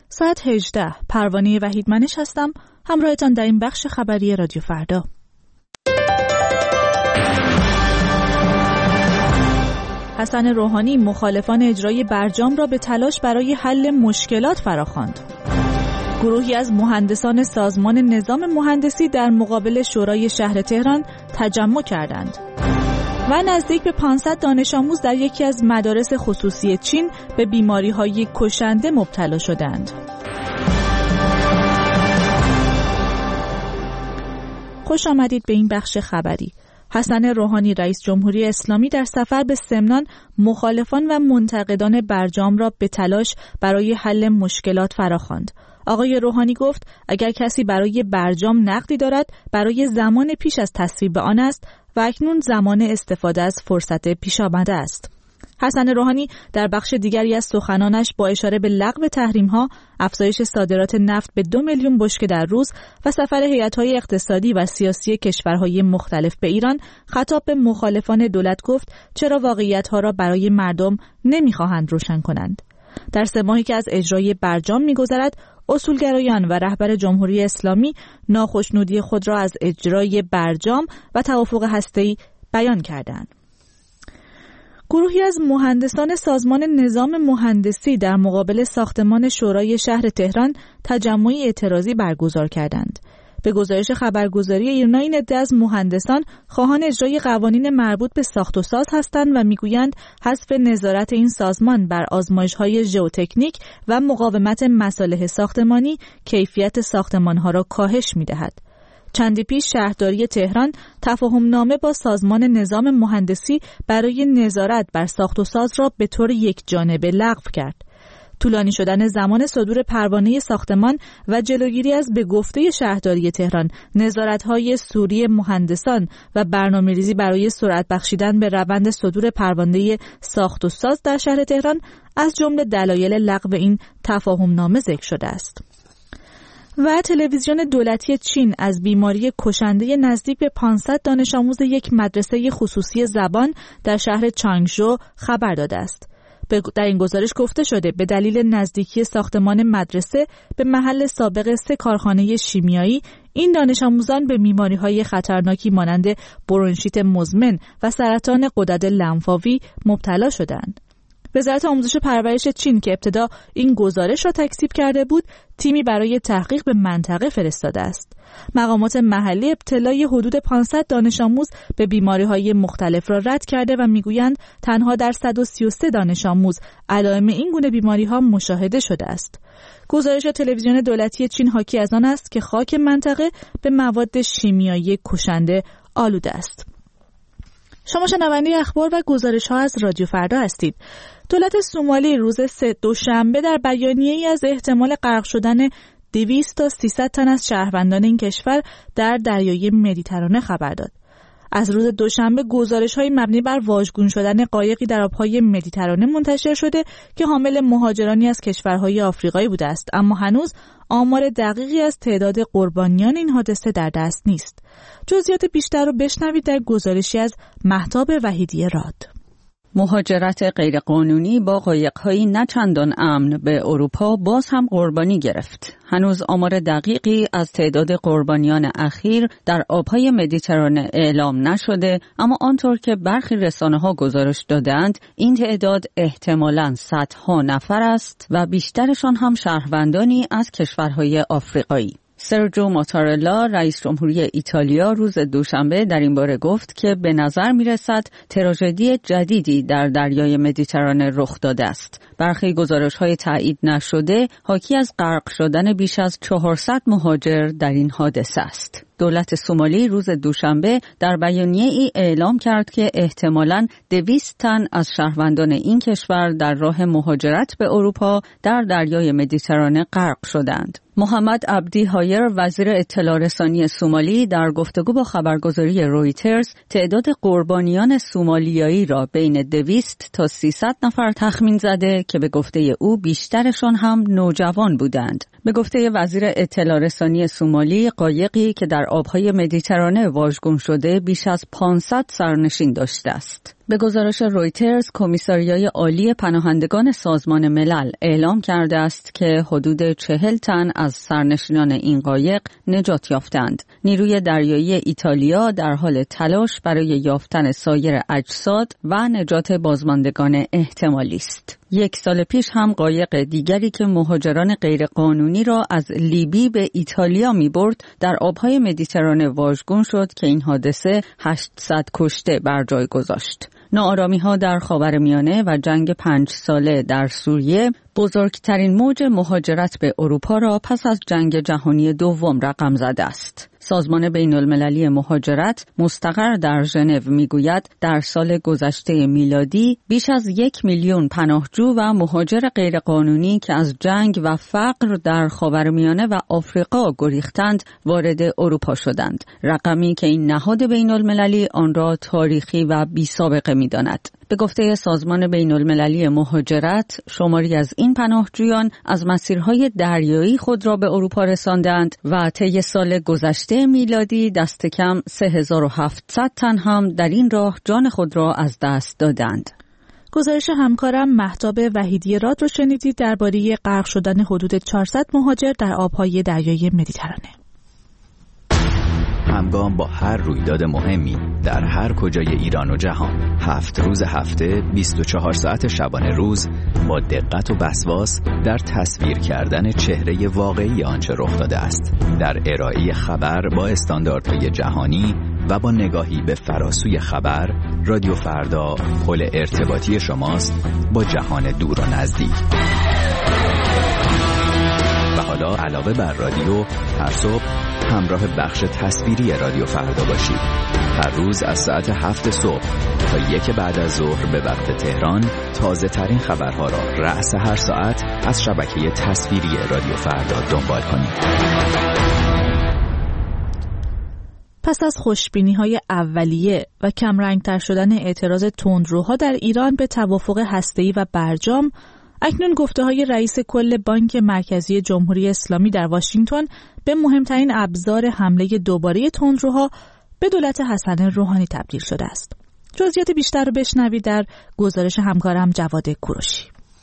ساعت 18. پروانه وحیدمنش هستم، همراهتان در این بخش خبری رادیو فردا. حسن روحانی مخالفان اجرای برجام را به تلاش برای حل مشکلات فراخواند. گروهی از مهندسان سازمان نظام مهندسی در مقابل شورای شهر تهران تجمع کردند. و نزدیک به 500 دانش آموز در یکی از مدارس خصوصی چین به بیماری‌های کشنده مبتلا شدند. خوش آمدید به این بخش خبری. حسن روحانی رئیس جمهوری اسلامی در سفر به سمنان مخالفان و منتقدان برجام را به تلاش برای حل مشکلات فراخواند. آقای روحانی گفت اگر کسی برای برجام نقدی دارد برای زمان پیش از تصویب آن است و اکنون زمان استفاده از فرصت پیش آمده است. حسن روحانی در بخش دیگری از سخنانش با اشاره به لغو تحریم‌ها، افزایش صادرات نفت به 2 میلیون بشکه در روز و سفر هیئت‌های اقتصادی و سیاسی کشورهای مختلف به ایران خطاب به مخالفان دولت گفت چرا واقعیت‌ها را برای مردم نمی‌خواهند روشن کنند. در 3 ماهی که از اجرای برجام می‌گذرد، اصولگرایان و رهبر جمهوری اسلامی ناخشنودی خود را از اجرای برجام و توافق هسته‌ای بیان کردند. گروهی از مهندسان سازمان نظام مهندسی در مقابل ساختمان شورای شهر تهران تجمعی اعتراضی برگزار کردند. به گزارش خبرگزاری ایرنا این عده از مهندسان خواهان اجرای قوانین مربوط به ساخت و ساز هستند و میگویند حذف نظارت این سازمان بر آزمایش‌های ژئوتکنیک و مقاومت مصالح ساختمانی کیفیت ساختمان‌ها را کاهش می‌دهد. چندی پیش شهرداری تهران تفاهمنامه با سازمان نظام مهندسی برای نظارت بر ساخت و ساز را به طور یکجانبه لغو کرد. طولانی شدن زمان صدور پروانه ساختمان و جلوگیری از به گفته شهرداری تهران نظارت‌های سوری مهندسان و برنامه‌ریزی برای سرعت بخشیدن به روند صدور پروانه ساخت و ساز در شهر تهران از جمله دلایل لغو این تفاهمنامه ذکر شده است. و تلویزیون دولتی چین از بیماری کشنده نزدیک به 500 دانش آموز یک مدرسه خصوصی زبان در شهر چانگژو خبر داده است. در این گزارش گفته شده به دلیل نزدیکی ساختمان مدرسه به محل سابق 3 کارخانه شیمیایی، این دانش آموزان به بیماری‌های خطرناکی مانند برونشیت مزمن و سرطان غدد لنفاوی مبتلا شدند. وزارت آموزش و پرورش چین که ابتدا این گزارش را تکذیب کرده بود، تیمی برای تحقیق به منطقه فرستاده است. مقامات محلی ابتلای حدود 500 دانش آموز به بیماری‌های مختلف را رد کرده و میگویند تنها در 133 دانش آموز علائم این گونه بیماری‌ها مشاهده شده است. گزارش تلویزیون دولتی چین حاکی از آن است که خاک منطقه به مواد شیمیایی کشنده آلوده است. شما شنونده اخبار و گزارش‌ها از رادیو فردا هستید. دولت سومالی روز دوشنبه در بیانیه‌ای از احتمال غرق شدن 200 تا 300 تن از شهروندان این کشور در دریای مدیترانه خبر داد. از روز دوشنبه گزارش‌های مبنی بر واژگون شدن قایقی در آب‌های مدیترانه منتشر شده که حامل مهاجرانی از کشورهای آفریقایی بوده است، اما هنوز آمار دقیقی از تعداد قربانیان این حادثه در دست نیست. جزئیات بیشتر رو بشنوید در گزارشی از مهتاب وحیدی راد. مهاجرت غیرقانونی با قایق‌های نه چندان امن به اروپا باز هم قربانی گرفت. هنوز آمار دقیقی از تعداد قربانیان اخیر در آب‌های مدیترانه اعلام نشده، اما آنطور که برخی رسانه‌ها گزارش دادند، این تعداد احتمالاً صدها نفر است و بیشترشان هم شهروندانی از کشورهای آفریقایی. سرجو ماتارلا رئیس جمهوری ایتالیا روز دوشنبه در این باره گفت که به نظر می‌رسد تراژدی جدیدی در دریای مدیترانه رخ داده است. برخی گزارش‌های تایید نشده حاکی از غرق شدن بیش از 400 مهاجر در این حادثه است. دولت سومالی روز دوشنبه در بیانیه‌ای اعلام کرد که احتمالاً 200 تن از شهروندان این کشور در راه مهاجرت به اروپا در دریای مدیترانه غرق شدند. محمد عبدی هایر وزیر اطلاع رسانی سومالی در گفتگو با خبرگزاری رویترز تعداد قربانیان سومالیایی را بین 200 تا 300 نفر تخمین زده که به گفته او بیشترشان هم نوجوان بودند. به گفته وزیر اطلاع رسانی سومالی، قایقی که در آبهای مدیترانه واژگون شده بیش از 500 سرنشین داشته است. به گزارش رویترز، کمیساریای عالی پناهندگان سازمان ملل اعلام کرده است که حدود 40 تن از سرنشینان این قایق نجات یافتند. نیروی دریایی ایتالیا در حال تلاش برای یافتن سایر اجساد و نجات بازماندگان احتمالی است. 1 سال پیش هم قایق دیگری که مهاجران غیرقانونی را از لیبی به ایتالیا می‌برد در آبهای مدیترانه واژگون شد که این حادثه 800 کشته بر جای گذاشت. ناآرامی‌ها در خاورمیانه و جنگ 5 ساله در سوریه بزرگترین موج مهاجرت به اروپا را پس از جنگ جهانی دوم رقم زده است. سازمان بین‌المللی مهاجرت مستقر در ژنو میگوید در سال گذشته میلادی بیش از 1 میلیون پناهجو و مهاجر غیرقانونی که از جنگ و فقر در خاورمیانه و آفریقا گریختند وارد اروپا شدند، رقمی که این نهاد بین‌المللی آن را تاریخی و بی‌سابقه می‌داند. به گفته سازمان بین‌المللی مهاجرت، شماری از این پناهجویان از مسیرهای دریایی خود را به اروپا رساندند و طی سال گذشته میلادی دست کم 3700 تن هم در این راه جان خود را از دست دادند. گزارش همکارم مهتاب وحیدی راد رو شنیدید درباره غرق شدن حدود 400 مهاجر در آبهای دریایی مدیترانه. همگام با هر رویداد مهمی در هر کجای ایران و جهان، 7 روز هفته 24 ساعت شبانه روز با دقت و وسواس در تصویر کردن چهره واقعی آنچه رخ داده است، در ارائه خبر با استانداردهای جهانی و با نگاهی به فراسوی خبر، رادیو فردا پل ارتباطی شماست با جهان دور و نزدیک. و حالا علاوه بر رادیو، هر صبح همراه بخش تصویری رادیو فردا باشید. هر روز از ساعت 7 صبح تا 1 بعد از ظهر به وقت تهران تازه ترین خبرها را رأس هر ساعت از شبکه تصویری رادیو فردا دنبال کنید. پس از خوشبینی‌های اولیه و کمرنگ‌تر شدن اعتراض تندروها در ایران به توافق هسته‌ای و برجام، اکنون گفته‌های رئیس کل بانک مرکزی جمهوری اسلامی در واشنگتن به مهمترین ابزار حمله دوباره تندروها به دولت حسن روحانی تبدیل شده است. جزئیات بیشتر رو بشنوید در گزارش همکارم جواد کوروشی.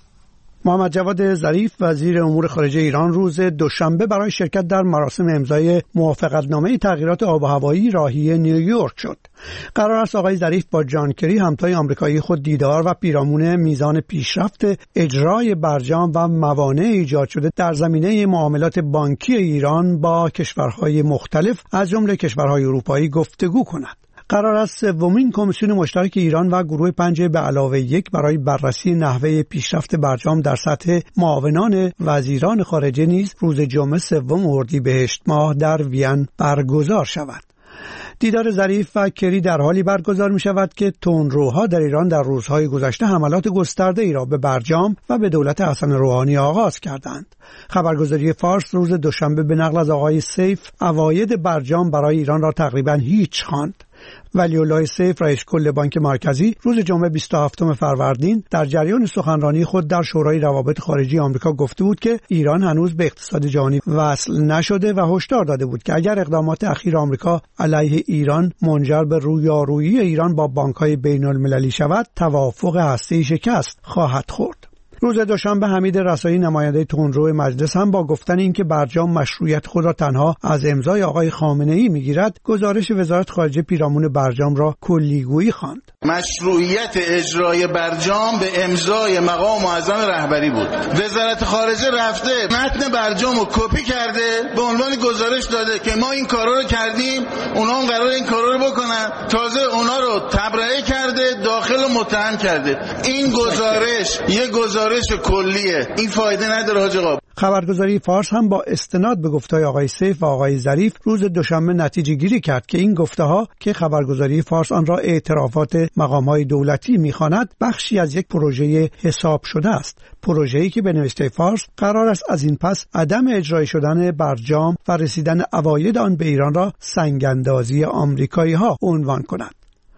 محمد جواد ظریف وزیر امور خارجه ایران روز دوشنبه برای شرکت در مراسم امضای موافقتنامه تغییرات آب و هوایی راهی نیویورک شد. قرار است آقای ظریف با جان کری همتای آمریکایی خود دیدار و پیرامون میزان پیشرفت اجرای برجام و موانع ایجاد شده در زمینه معاملات بانکی ایران با کشورهای مختلف از جمله کشورهای اروپایی گفتگو کند. قرار است سومین کمیسیون مشترک ایران و گروه 5 به علاوه 1 برای بررسی نحوه پیشرفت برجام در سطح معاونان وزیران خارجه نیز روز جمعه 3 اردیبهشت ماه در وین برگزار شود. دیدار ظریف و کری در حالی برگزار می شود که تندروها در ایران در روزهای گذشته حملات گسترده ای را به برجام و به دولت حسن روحانی آغاز کردند. خبرگزاری فارس روز دوشنبه به نقل از آقای سیف عواید برجام برای ایران را تقریباً هیچ خواند. ولی‌الله سیف رئیس کل بانک مرکزی روز جمعه 27 فروردین در جریان سخنرانی خود در شورای روابط خارجی آمریکا گفته بود که ایران هنوز به اقتصاد جهانی وصل نشده و هشدار داده بود که اگر اقدامات اخیر آمریکا علیه ایران منجر به رویارویی ایران با بانک‌های بین‌المللی شود، توافق هسته‌ای شکست خواهد خورد. روز دوشنبه حمید رسایی نماینده تندرو مجلس هم با گفتن اینکه برجام مشروعیت خود را تنها از امضای آقای خامنه‌ای میگیرد، گزارش وزارت خارجه پیرامون برجام را کلیگویی خواند. مشروعیت اجرای برجام به امضای مقام معظم رهبری بود. وزارت خارجه رفته متن برجام رو کپی کرده، به عنوان گزارش داده که ما این کارا رو کردیم، اونا هم قراره این کارا رو بکنن، تازه اونا رو تبرئه کرده، داخل رو متهم کرده. این گزارش یه گزارش کلیه، این فایده نداره حاج آقا. خبرگزاری فارس هم با استناد به گفته‌های آقای سیف و آقای ظریف روز دوشنبه نتیجه گیری کرد که این گفته‌ها که خبرگزاری فارس آن را اعترافات مقام‌های دولتی می‌خواند، بخشی از یک پروژه حساب شده است. پروژه‌ای که به نوشته فارس قرار است از این پس عدم اجرای شدن برجام و رسیدن عواید آن به ایران را سنگ‌اندازی آمریکایی‌ها عنوان کند.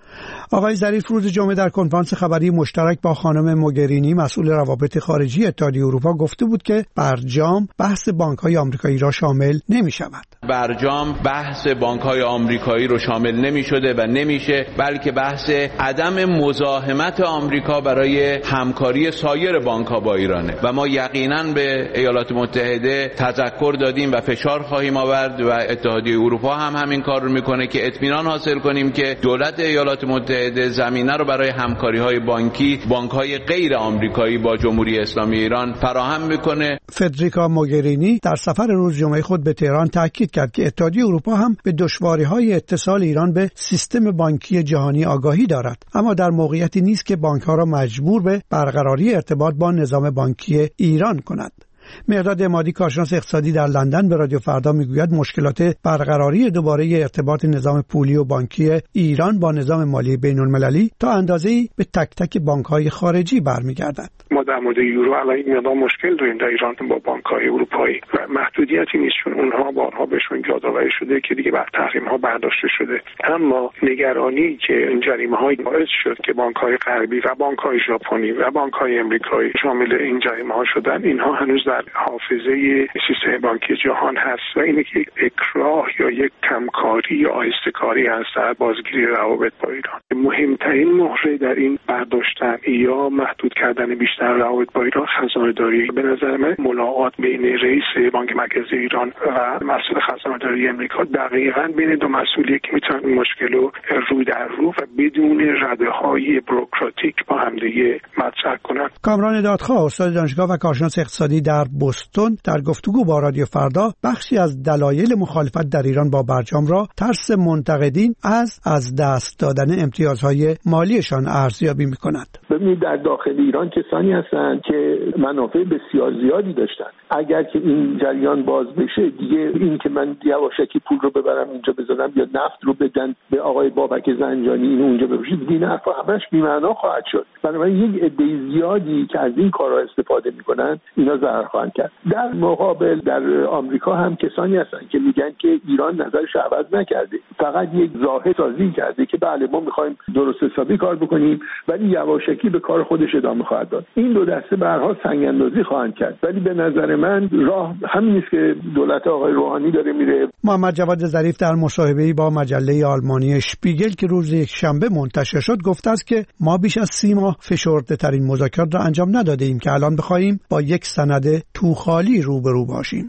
آقای ظریف روز جمعه در کنفرانس خبری مشترک با خانم موگرینی مسئول روابط خارجی اتحادیه اروپا گفته بود که برجام بحث بانک‌های آمریکایی را شامل نمی‌شود. برجام بحث بانک‌های آمریکایی رو شامل نمی‌شده و نمیشه، بلکه بحث عدم مزاحمت آمریکا برای همکاری سایر بانک‌ها با ایرانه و ما یقیناً به ایالات متحده تذکر دادیم و فشار خواهیم آورد و اتحادیه اروپا هم همین کار رو میکنه که اطمینان حاصل کنیم که دولت ایالات متحده زمینه رو برای همکاری‌های بانکی بانک‌های غیر آمریکایی با جمهوری اسلامی ایران فراهم میکنه. فدریکا موگرینی در سفر روز جمعه خود به تهران تاکید کرد که اتحادیه اروپا هم به دشواری‌های اتصال ایران به سیستم بانکی جهانی آگاهی دارد، اما در موقعیتی نیست که بانک‌ها را مجبور به برقراری ارتباط با نظام بانکی ایران کند. مهرداد عمادی کارشناس اقتصادی در لندن به رادیو فردا میگوید مشکلات برقراری دوباره ارتباط نظام پولی و بانکی ایران با نظام مالی بین‌المللی تا اندازه‌ای به تک تک بانک‌های خارجی برمیگردد. ما در مورد یورو الان این مقدار مشکل داریم در ایران با بانک‌های اروپایی و محدودیتی نیست، چون اونها بارها بهشون یادآوری شده که دیگه بر تحریم‌ها برداشته شده. اما نگرانی که این جریمه‌های باعث شد که بانک‌های غربی و بانک‌های ژاپنی و بانک‌های آمریکایی شامل این جریمه‌ها شدن، اینها هنوز در حافظه سیستم بانکی جهان هست و اینه که اکراه یا یک کمکاری یا آهسته‌کاری هست در بازگیری روابط با ایران. مهمترین مهره در این برداشتن یا محدود کردن بیشتر روابط با ایران خزانه‌داری. به نظر من ملاقات بین رئیس بانک مرکزی ایران و مسئول خزانه‌داری آمریکا دقیقاً بین دو مسئولی که میتونن این مشکل رو رو در رو و بدون رده‌های بوروکراتیک با همدیگه مطرح کنن. کامران دادخواه استاد دانشگاه و کارشناس اقتصادی در بوستون در گفتگو با رادیو فردا بخشی از دلایل مخالفت در ایران با برجام را ترس منتقدین از دست دادن امتیازهای مالیشان ارزیابی می‌کند. ببینید در داخل ایران کسانی هستند که منافع بسیار زیادی داشتن. اگر که این جریان باز بشه دیگه این که من یواشکی پول رو ببرم اینجا بذارم یا نفت رو بدن به آقای بابک زنجانی اینو اونجا بفروشه، دیگه این حرفا همش بی‌معنا خواهد شد. بنابراین یک عده زیادی که از این کارا استفاده می‌کنن اینا ضرر خواهند کرد. در مقابل در آمریکا هم کسانی هستن که میگن که ایران نظرش عوض نکرده، فقط یک ظاهر سازی کرده که بله ما می‌خوایم درست حسابی کار بکنیم ولی یواشکی به کار خودش ادامه خواهد داد. این دو دسته به هر حال سنگ‌اندازی خواهند کرد، ولی به نظر من راه همین است که دولت آقای روحانی داره میره. محمد جواد ظریف در مصاحبه‌ای با مجله آلمانی شپیگل که روز یکشنبه منتشر شد گفته است که ما بیش از 30 ماه فشرده‌ترین مذاکرات را انجام ندادیم که الان بخوایم با یک سند توخالی روبرو باشیم.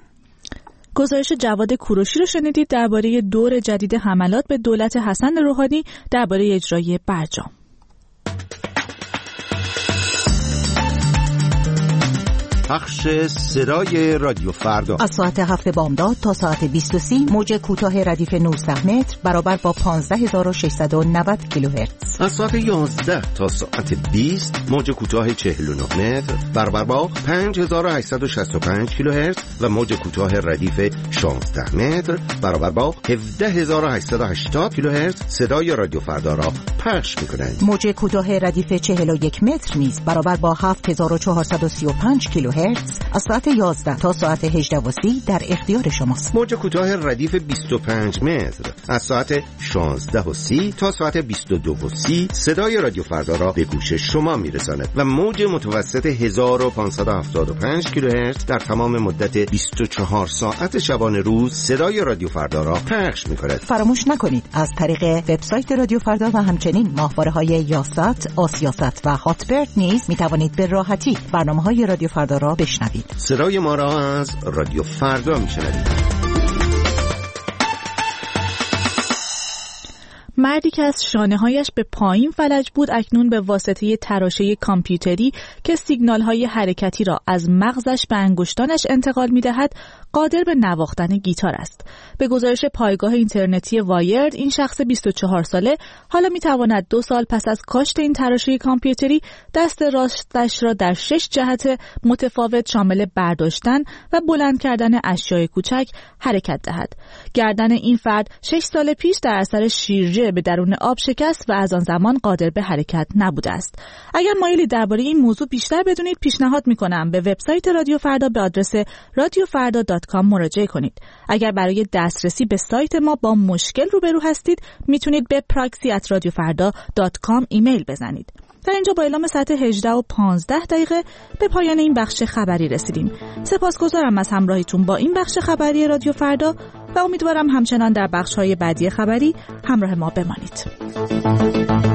گزارش جواد کوروشی رو شنیدید درباره دور جدید حملات به دولت حسن روحانی درباره اجرای برجام. پخش صدای رادیو فردا از ساعت 7 بامداد تا ساعت 20:30 موج کوتاه ردیف 19 متر برابر با 15690 کیلوهرتز. از ساعت 11 تا ساعت 20 موج کوتاه 49 متر برابر با 5865 کیلوهرتز و موج کوتاه ردیف 16 متر برابر با 17880 کیلوهرتز صدای رادیو فردا را پخش می‌کنند. موج کوتاه ردیف 41 متر نیز برابر با 7435 کیلوهرتز از ساعت 11 تا ساعت 18:30 در اختیار شماست. موج کوتاه ردیف 25 متر از ساعت 16:30 تا ساعت 22:30 صدای رادیو فردا را به گوش شما میرساند و موج متوسط 1575 کیلوهرتز در تمام مدت 24 ساعت شبانه روز صدای رادیو فردا را پخش می‌کند. فراموش نکنید از طریق وبسایت رادیو فردا و همچنین ماهواره‌های یاست، آسیاست و هاتبرد نیز می‌توانید به راحتی برنامه‌های رادیو فردا را بشنوید. صدای ما را از رادیو فردا میشنوید. مردی که از شانه‌هایش به پایین فلج بود اکنون به واسطه تراشه کامپیوتری که سیگنال‌های حرکتی را از مغزش به انگشتانش انتقال می‌دهد قادر به نواختن گیتار است. به گزارش پایگاه اینترنتی وایرد این شخص 24 ساله حالا می‌تواند 2 سال پس از کاشت این تراشه کامپیوتری دست راستش را در 6 جهت متفاوت شامل برداشتن و بلند کردن اشیاء کوچک حرکت دهد. گردن این فرد 6 سال پیش در اثر شیرجه به درون آب شکست و از آن زمان قادر به حرکت نبوده است. اگر مایلی درباره این موضوع بیشتر بدونید پیشنهاد می‌کنم به وبسایت رادیو فردا به آدرس radiofarda.com praxi@radiofardakam مراجعه کنید. اگر برای دسترسی به سایت ما با مشکل روبرو هستید میتونید به praxi@radiofardakam ایمیل بزنید. در اینجا با اعلام ساعت 18:15 به پایان این بخش خبری رسیدیم. سپاسگزارم از همراهیتون با این بخش خبری رادیو فردا و امیدوارم همچنان در بخش‌های بعدی خبری همراه ما بمانید.